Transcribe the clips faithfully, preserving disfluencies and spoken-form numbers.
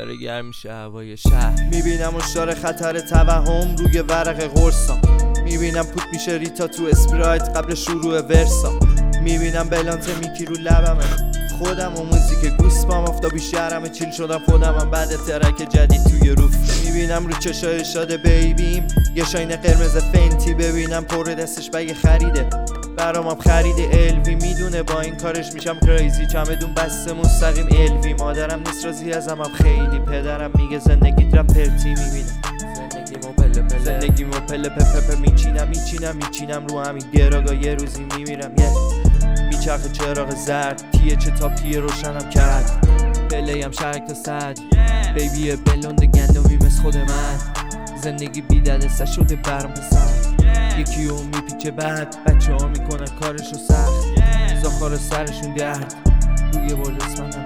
داره گرم میشه هوای شهر. میبینم اشتار خطر توهم روی ورق قرصام، میبینم پوت میشه ریتا تو اسپرایت قبل شروع ورسا، میبینم بلانت میکی رو لبمه خودم و موزیک گوسپام آفتابی شهرمه چیل شدم خودمم بعد ترک جدید توی روف. میبینم رو چشای شاده بیبیم یه شاین قرمز فنتی، ببینم پر دستش بگه خریده برامم خریده الوی، میدونه با این کارش میشم کریزی، چمدون بسته مستقیم الوی، مادرم نیست راضی ازم خیلی، پدرم میگه زندگی رپ پرتی، میبینم زندگیمو پله پله زندگیمو پله پله پله میچینم میچینم میچینم رو همین گراگا یه روزی میمیرم یه میچرخه چراغ زرد تیه چه تاپ تیه روشنم کرد پلیم شرک تا صد بیبی بلوند گندمی مثل خود من، زندگی بیدرسه شده برم پسر، یکی اون میپیچه بعد بچه ها میکنن کارشو سخت، زاخار سرشون درد روی بول اسمندم.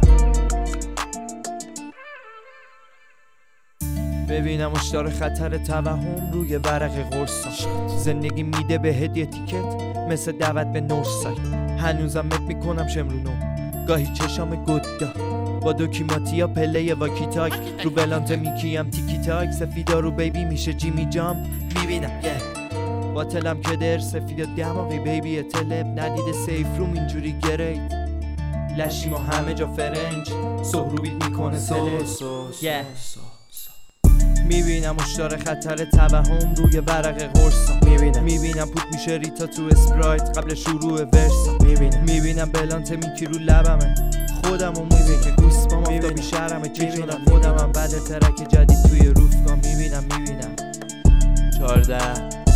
ببینم اشتار خطر توهم روی ورق قرصام، زندگی میده به هدیه تیکت مثل دعوت به نورسای، هنوزم مت میکنم شمرونو گاهی چشام گدا با دوکیماتیا پله واکی تاک رو بلانت میکیم تیکی تاک، سفیدا رو بیبی میشه جیمی جامپ، میبینم یه باطلم که در سفیدا دماغی بیبی تلب ندیده سیف روم اینجوری گرید لشیم و همه جا فرنج سهروبیت میکنه سلج یه میبینم اشتار خطر توهم روی ورق قرصام، میبینم میبینم پوت میشه ریتا تو اسپرایت قبل شروع ورسا، میبینم میبینم بلانت میکی رو لبمه خودم و موزیک که گوسپام آفتابی شهرمه چیل شدم خودمم بعد ترک جدید توی روفگاه، میبینم میبینم چارده